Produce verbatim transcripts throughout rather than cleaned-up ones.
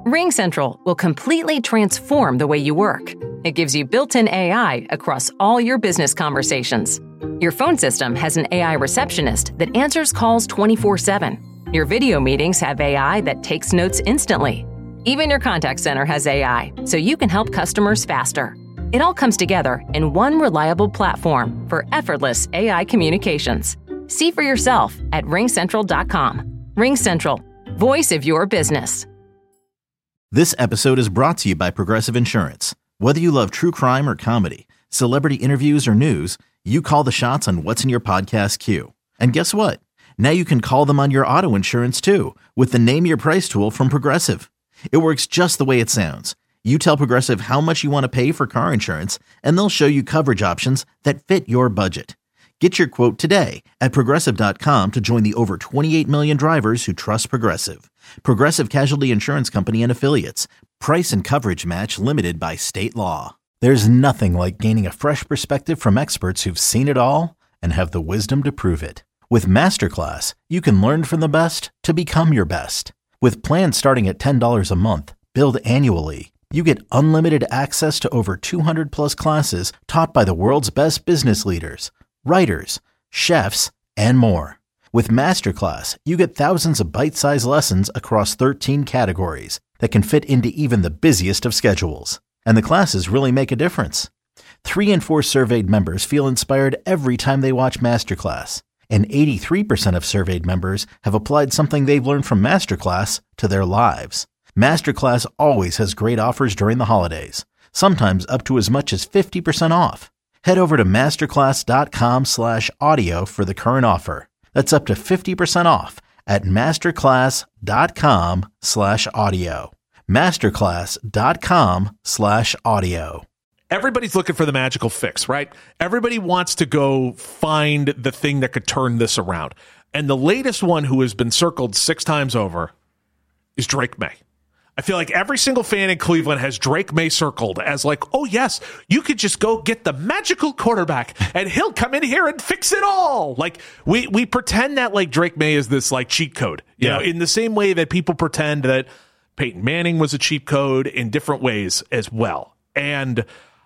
RingCentral will completely transform the way you work. It gives you built-in A I across all your business conversations. Your phone system has an A I receptionist that answers calls twenty-four seven. Your video meetings have A I that takes notes instantly. Even your contact center has A I, so you can help customers faster. It all comes together in one reliable platform for effortless A I communications. See for yourself at ring central dot com. RingCentral, voice of your business. This episode is brought to you by Progressive Insurance. Whether you love true crime or comedy, celebrity interviews or news, you call the shots on what's in your podcast queue. And guess what? Now you can call them on your auto insurance too with the Name Your Price tool from Progressive. It works just the way it sounds. You tell Progressive how much you want to pay for car insurance, and they'll show you coverage options that fit your budget. Get your quote today at progressive dot com to join the over twenty-eight million drivers who trust Progressive. Progressive Casualty Insurance Company and Affiliates. Price and coverage match limited by state law. There's nothing like gaining a fresh perspective from experts who've seen it all and have the wisdom to prove it. With Masterclass, you can learn from the best to become your best. With plans starting at ten dollars a month, billed annually, you get unlimited access to over two hundred plus classes taught by the world's best business leaders, writers, chefs, and more. With Masterclass, you get thousands of bite-sized lessons across thirteen categories that can fit into even the busiest of schedules. And the classes really make a difference. Three in four surveyed members feel inspired every time they watch Masterclass. And eighty-three percent of surveyed members have applied something they've learned from Masterclass to their lives. Masterclass always has great offers during the holidays, sometimes up to as much as fifty percent off. Head over to masterclass dot com slash audio for the current offer. That's up to fifty percent off at masterclass dot com slash audio. masterclass dot com slash audio. Everybody's looking for the magical fix, right? Everybody wants to go find the thing that could turn this around. And the latest one who has been circled six times over is Drake May. I feel like every single fan in Cleveland has Drake May circled as like, oh, yes, you could just go get the magical quarterback and he'll come in here and fix it all. Like we we pretend that like Drake May is this like cheat code, you yeah. know, in the same way that people pretend that Peyton Manning was a cheat code in different ways as well. And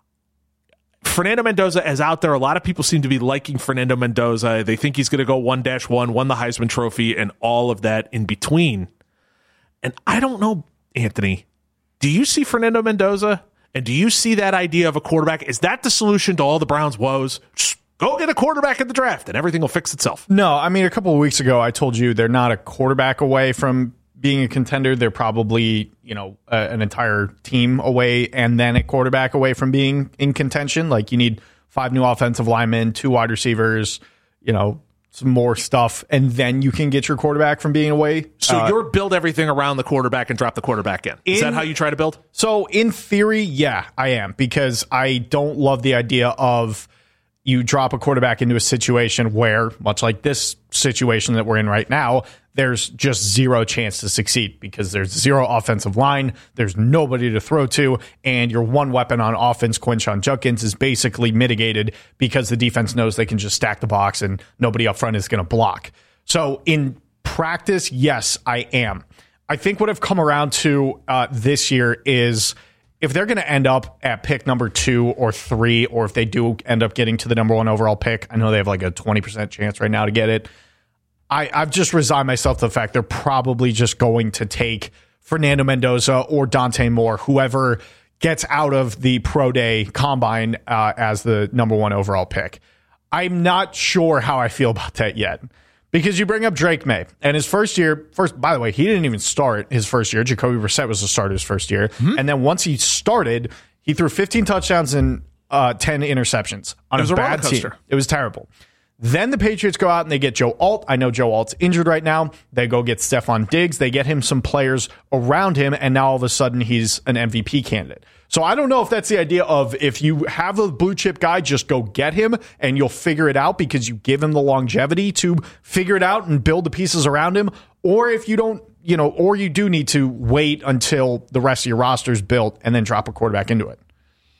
Fernando Mendoza is out there. A lot of people seem to be liking Fernando Mendoza. They think he's going to go one dash one, won the Heisman Trophy, and all of that in between. And I don't know, Anthony, do you see Fernando Mendoza? And do you see that idea of a quarterback? Is that the solution to all the Browns' woes? Just go get a quarterback in the draft and everything will fix itself. No, I mean, a couple of weeks ago, I told you they're not a quarterback away from being a contender. They're probably, you know, uh, an entire team away and then a quarterback away from being in contention. Like you need five new offensive linemen, two wide receivers, you know, some more stuff, and then you can get your quarterback from being away. So uh, you're build everything around the quarterback and drop the quarterback in. Is in, that how you try to build? So in theory, yeah, I am, because I don't love the idea of you drop a quarterback into a situation where, much like this situation that we're in right now, there's just zero chance to succeed because there's zero offensive line, there's nobody to throw to, and your one weapon on offense, Quinshon Judkins, is basically mitigated because the defense knows they can just stack the box and nobody up front is going to block. So in practice, yes, I am. I think what I've come around to uh, this year is if they're going to end up at pick number two or three, or if they do end up getting to the number one overall pick, I know they have like a twenty percent chance right now to get it. I, I've just resigned myself to the fact they're probably just going to take Fernando Mendoza or Dante Moore, whoever gets out of the pro day combine uh, as the number one overall pick. I'm not sure how I feel about that yet, because you bring up Drake May and his first year. First, by the way, he didn't even start his first year. Jacoby Brissett was the starter his first year. Mm-hmm. And then once he started, he threw fifteen touchdowns and uh, ten interceptions on a bad team. It was terrible. Then the Patriots go out and they get Joe Alt. I know Joe Alt's injured right now. They go get Stephon Diggs. They get him some players around him, and now all of a sudden he's an M V P candidate. So I don't know if that's the idea of if you have a blue chip guy, just go get him and you'll figure it out because you give him the longevity to figure it out and build the pieces around him. Or if you don't, you know, or you do need to wait until the rest of your roster is built and then drop a quarterback into it.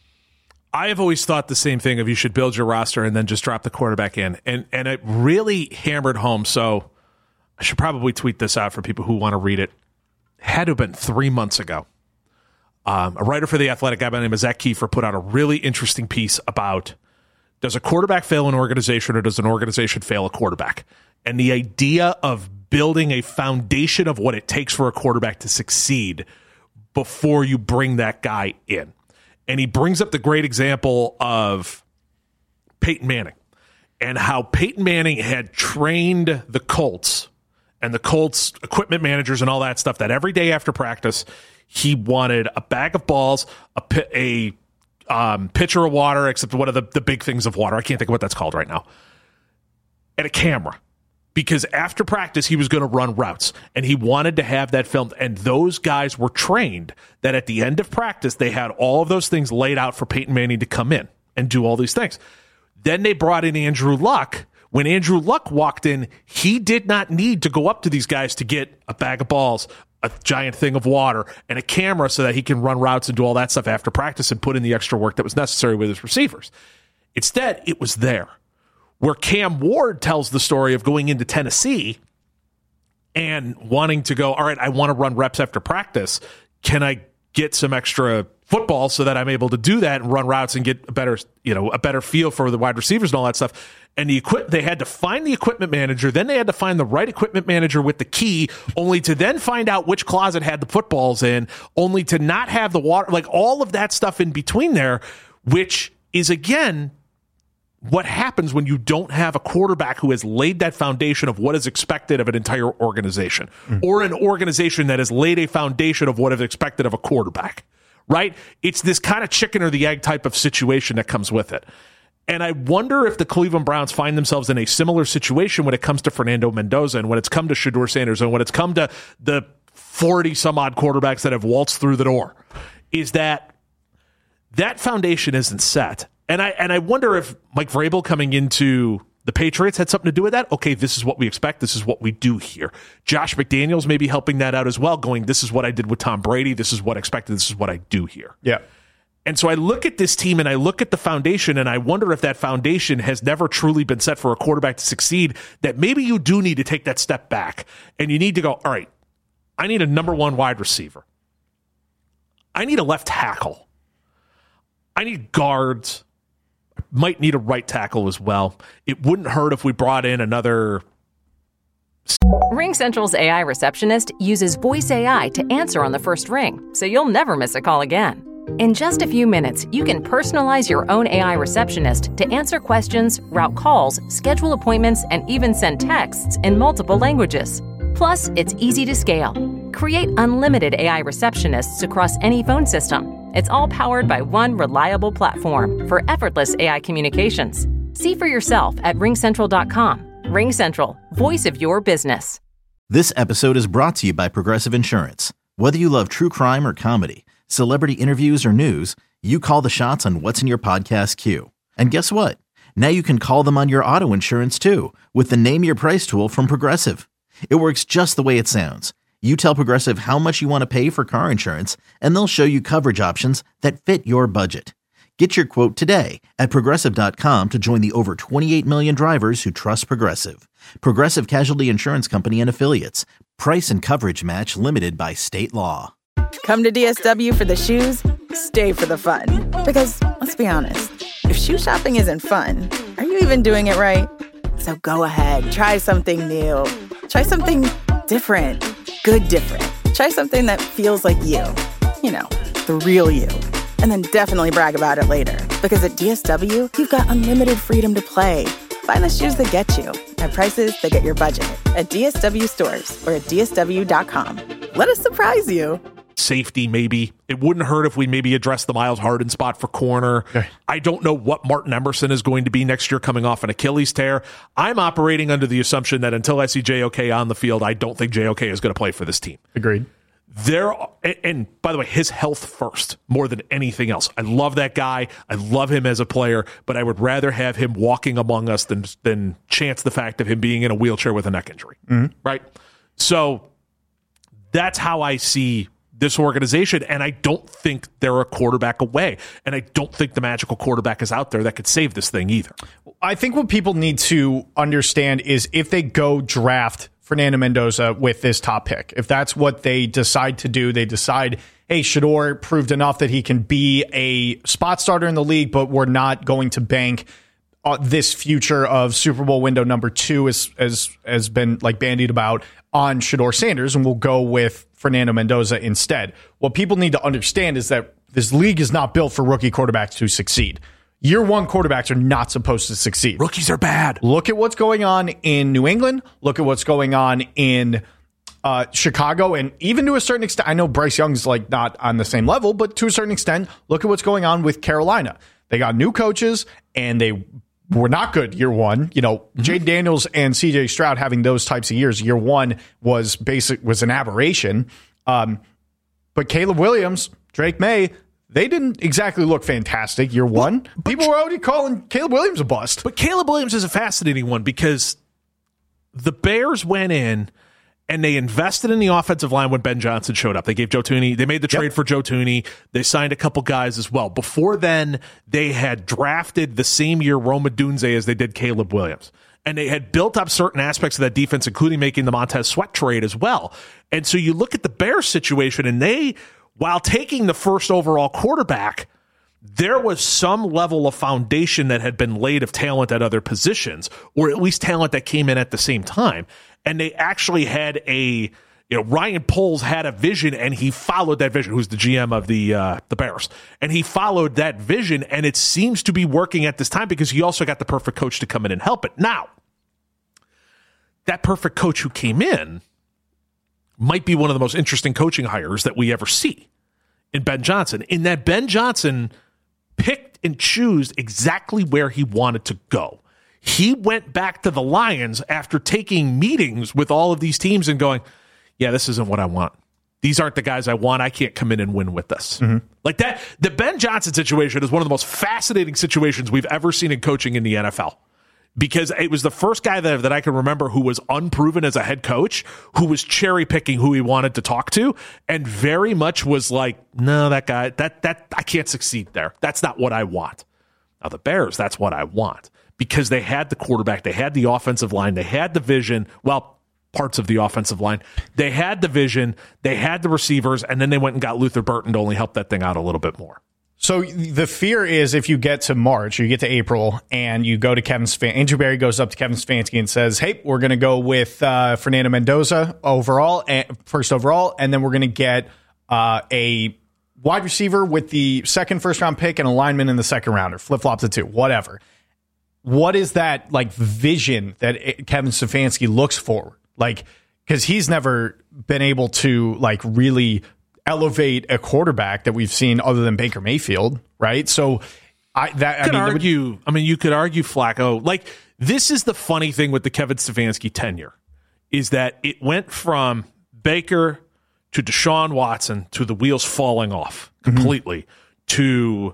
I have always thought the same thing of you should build your roster and then just drop the quarterback in. And and it really hammered home. So I should probably tweet this out for people who want to read it. had to have been three months ago. Um, a writer for The Athletic, guy by the name of Zach Kiefer, put out a really interesting piece about, does a quarterback fail an organization or does an organization fail a quarterback? And the idea of building a foundation of what it takes for a quarterback to succeed before you bring that guy in. And he brings up the great example of Peyton Manning and how Peyton Manning had trained the Colts and the Colts equipment managers and all that stuff, that every day after practice, he wanted a bag of balls, a, a um, pitcher of water, except one of the, the big things of water. I can't think of what that's called right now. And a camera. Because after practice, he was going to run routes, and he wanted to have that filmed. And those guys were trained that at the end of practice, they had all of those things laid out for Peyton Manning to come in and do all these things. Then they brought in Andrew Luck. When Andrew Luck walked in, he did not need to go up to these guys to get a bag of balls, a giant thing of water, and a camera so that he can run routes and do all that stuff after practice and put in the extra work that was necessary with his receivers. Instead, it was there. Where Cam Ward tells the story of going into Tennessee and wanting to go, all right, I want to run reps after practice. Can I get some extra football so that I'm able to do that and run routes and get a better, you know, a better feel for the wide receivers and all that stuff? And the equip they had to find the equipment manager, then they had to find the right equipment manager with the key, only to then find out which closet had the footballs in, only to not have the water, like all of that stuff in between there, which is, again, what happens when you don't have a quarterback who has laid that foundation of what is expected of an entire organization, mm. or an organization that has laid a foundation of what is expected of a quarterback, right? It's this kind of chicken or the egg type of situation that comes with it. And I wonder if the Cleveland Browns find themselves in a similar situation when it comes to Fernando Mendoza and when it's come to Shedeur Sanders and when it's come to the forty some odd quarterbacks that have waltzed through the door, is that that foundation isn't set. And I and I wonder if Mike Vrabel coming into the Patriots had something to do with that. Okay, this is what we expect. This is what we do here. Josh McDaniels may be helping that out as well, going, this is what I did with Tom Brady. This is what I expected. This is what I do here. Yeah. And so I look at this team and I look at the foundation and I wonder if that foundation has never truly been set for a quarterback to succeed, that maybe you do need to take that step back and you need to go, all right, I need a number one wide receiver. I need a left tackle. I need guards. Might need a right tackle as well. It wouldn't hurt if we brought in another. RingCentral's A I receptionist uses voice A I to answer on the first ring, so you'll never miss a call again. In just a few minutes, you can personalize your own A I receptionist to answer questions, route calls, schedule appointments, and even send texts in multiple languages. Plus, it's easy to scale. Create unlimited A I receptionists across any phone system. It's all powered by one reliable platform for effortless A I communications. See for yourself at ring central dot com. RingCentral, voice of your business. This episode is brought to you by Progressive Insurance. Whether you love true crime or comedy, celebrity interviews or news, you call the shots on what's in your podcast queue. And guess what? Now you can call them on your auto insurance too with the Name Your Price tool from Progressive. It works just the way it sounds. You tell Progressive how much you want to pay for car insurance, and they'll show you coverage options that fit your budget. Get your quote today at Progressive dot com to join the over twenty-eight million drivers who trust Progressive. Progressive Casualty Insurance Company and Affiliates. Price and coverage match limited by state law. Come to D S W for the shoes, stay for the fun. Because, let's be honest, if shoe shopping isn't fun, are you even doing it right? So go ahead, try something new. Try something different. Good different. Try something that feels like you. You know, the real you. And then definitely brag about it later. Because at D S W, you've got unlimited freedom to play. Find the shoes that get you at prices that get your budget at D S W stores or at D S W dot com. Let us surprise you. Safety, maybe. It wouldn't hurt if we maybe address the Miles Harden spot for corner. Okay. I don't know what Martin Emerson is going to be next year coming off an Achilles tear. I'm operating under the assumption that until I see J O K on the field, I don't think J O K is going to play for this team. Agreed. There, and, and by the way, his health first more than anything else. I love that guy. I love him as a player, but I would rather have him walking among us than than chance the fact of him being in a wheelchair with a neck injury. Mm-hmm. Right? So that's how I see this organization, and I don't think they're a quarterback away, and I don't think the magical quarterback is out there that could save this thing either. I think what people need to understand is if they go draft Fernando Mendoza with this top pick. If that's what they decide to do, they decide, hey, Shedeur proved enough that he can be a spot starter in the league, but we're not going to bank uh, this future of Super Bowl window number two as as has been like bandied about on Shedeur Sanders, and we'll go with Fernando Mendoza instead. What people need to understand is that this league is not built for rookie quarterbacks to succeed. Year one quarterbacks are not supposed to succeed. Rookies are bad. Look at what's going on in New England. Look at what's going on in uh, Chicago. And even to a certain extent, I know Bryce Young's like not on the same level, but to a certain extent, look at what's going on with Carolina. They got new coaches and they were not good year one. You know, mm-hmm. Jay Daniels and C J Stroud having those types of years. Year one was basic, was an aberration. Um, but Caleb Williams, Drake May, they didn't exactly look fantastic year one. Well, people were already calling Caleb Williams a bust. But Caleb Williams is a fascinating one because the Bears went in and they invested in the offensive line when Ben Johnson showed up. They gave Joe Thuney, they made the trade yep. for Joe Thuney. They signed a couple guys as well. Before then, they had drafted the same year Rome Odunze as they did Caleb Williams. And they had built up certain aspects of that defense, including making the Montez Sweat trade as well. And so you look at the Bears situation, and they, while taking the first overall quarterback, there was some level of foundation that had been laid of talent at other positions, or at least talent that came in at the same time. And they actually had a, you know, Ryan Poles had a vision, and he followed that vision, who's the G M of the uh, the Bears. And he followed that vision, and it seems to be working at this time because he also got the perfect coach to come in and help it. Now, that perfect coach who came in might be one of the most interesting coaching hires that we ever see in Ben Johnson, in that Ben Johnson picked and chose exactly where he wanted to go. He went back to the Lions after taking meetings with all of these teams and going, yeah, this isn't what I want. These aren't the guys I want. I can't come in and win with this. Mm-hmm. Like that, the Ben Johnson situation is one of the most fascinating situations we've ever seen in coaching in the N F L. Because it was the first guy that, that I can remember who was unproven as a head coach, who was cherry picking who he wanted to talk to, and very much was like, no, that guy, that that I can't succeed there. That's not what I want. Now the Bears, that's what I want. Because they had the quarterback, they had the offensive line, they had the vision, well, parts of the offensive line. They had the vision, they had the receivers, and then they went and got Luther Burton to only help that thing out a little bit more. So the fear is if you get to March or you get to April and you go to Kevin Stefanski, Andrew Berry goes up to Kevin Stefanski and says, hey, we're going to go with uh, Fernando Mendoza overall, and, first overall, and then we're going to get uh, a wide receiver with the second first round pick and a lineman in the second round, or flip-flop the two, whatever. What is that like vision that it, Kevin Stefanski looks for? Like, because he's never been able to like really elevate a quarterback that we've seen other than Baker Mayfield, right? So I that you could I mean, argue. I mean, you could argue Flacco. Like, this is the funny thing with the Kevin Stefanski tenure is that it went from Baker to Deshaun Watson to the wheels falling off completely mm-hmm. to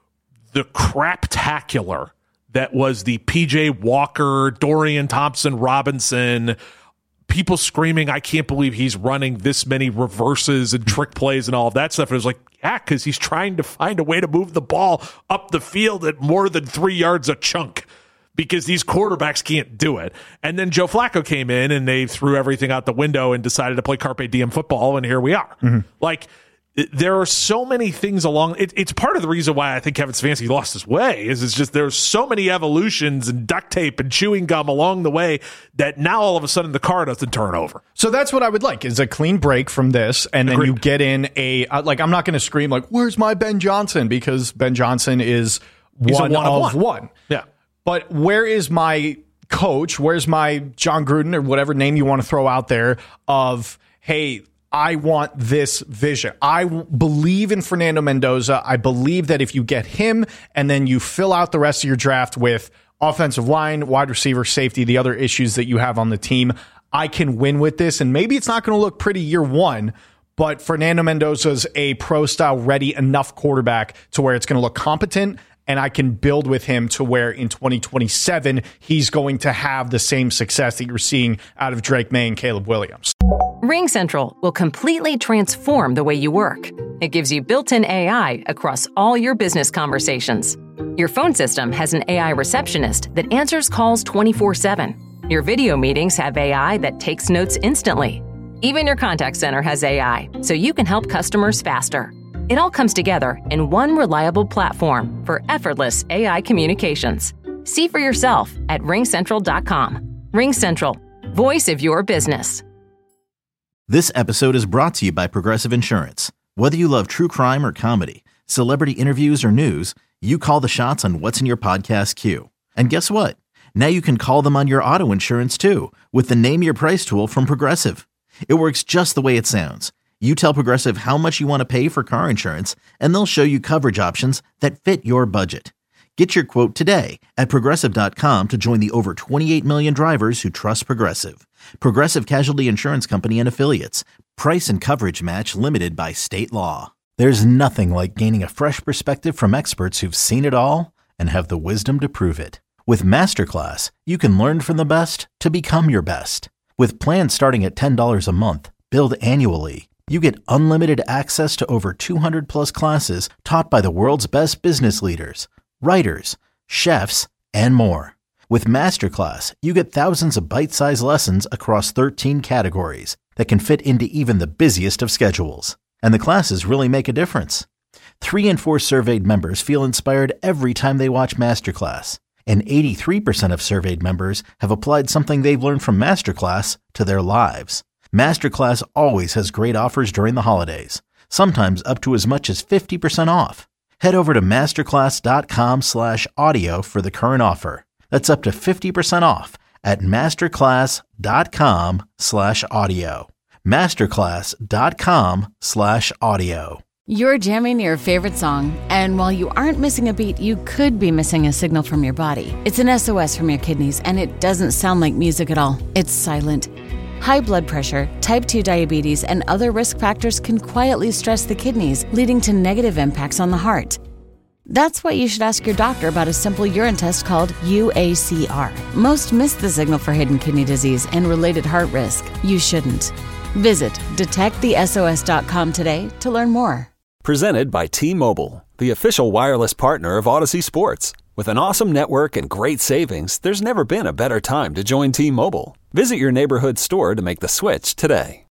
the craptacular that was the P J Walker, Dorian Thompson-Robinson, people screaming, I can't believe he's running this many reverses and trick plays and all of that stuff. And it was like, yeah, because he's trying to find a way to move the ball up the field at more than three yards a chunk because these quarterbacks can't do it. And then Joe Flacco came in and they threw everything out the window and decided to play Carpe Diem football, and here we are. Mm-hmm. Like, there are so many things along. It, it's part of the reason why I think Kevin Stefanski lost his way. Is it's just there's so many evolutions and duct tape and chewing gum along the way that now all of a sudden the car doesn't turn over. So that's what I would like is a clean break from this, and then Agreed. You get in a like. I'm not going to scream like, "Where's my Ben Johnson?" because Ben Johnson is one, one of one. one. Yeah, but where is my coach? Where's my John Gruden or whatever name you want to throw out there? Of hey. I want this vision. I w- believe in Fernando Mendoza. I believe that if you get him and then you fill out the rest of your draft with offensive line, wide receiver, safety, the other issues that you have on the team, I can win with this. And maybe it's not going to look pretty year one, but Fernando Mendoza's a pro-style ready enough quarterback to where it's going to look competent, and I can build with him to where in twenty twenty-seven, he's going to have the same success that you're seeing out of Drake May and Caleb Williams. RingCentral will completely transform the way you work. It gives you built-in A I across all your business conversations. Your phone system has an A I receptionist that answers calls twenty-four seven. Your video meetings have A I that takes notes instantly. Even your contact center has A I, so you can help customers faster. It all comes together in one reliable platform for effortless A I communications. See for yourself at ring central dot com. RingCentral, voice of your business. This episode is brought to you by Progressive Insurance. Whether you love true crime or comedy, celebrity interviews or news, you call the shots on what's in your podcast queue. And guess what? Now you can call them on your auto insurance too with the Name Your Price tool from Progressive. It works just the way it sounds. You tell Progressive how much you want to pay for car insurance, and they'll show you coverage options that fit your budget. Get your quote today at progressive dot com to join the over twenty-eight million drivers who trust Progressive. Progressive Casualty Insurance Company and Affiliates. Price and coverage match limited by state law. There's nothing like gaining a fresh perspective from experts who've seen it all and have the wisdom to prove it. With Masterclass, you can learn from the best to become your best. With plans starting at ten dollars a month, billed annually, you get unlimited access to over two hundred plus classes taught by the world's best business leaders, writers, chefs, and more. With Masterclass, you get thousands of bite-sized lessons across thirteen categories that can fit into even the busiest of schedules. And the classes really make a difference. Three in four surveyed members feel inspired every time they watch Masterclass. And eighty-three percent of surveyed members have applied something they've learned from Masterclass to their lives. Masterclass always has great offers during the holidays, sometimes up to as much as fifty percent off. Head over to masterclass.com slash audio for the current offer. That's up to fifty percent off at masterclass.com slash audio. Masterclass.com slash audio. You're jamming your favorite song, and while you aren't missing a beat, you could be missing a signal from your body. It's an S O S from your kidneys, and it doesn't sound like music at all. It's silent. High blood pressure, type two diabetes, and other risk factors can quietly stress the kidneys, leading to negative impacts on the heart. That's why you should ask your doctor about a simple urine test called U A C R. Most miss the signal for hidden kidney disease and related heart risk. You shouldn't. Visit detect the S O S dot com today to learn more. Presented by T-Mobile, the official wireless partner of Odyssey Sports. With an awesome network and great savings, there's never been a better time to join T-Mobile. Visit your neighborhood store to make the switch today.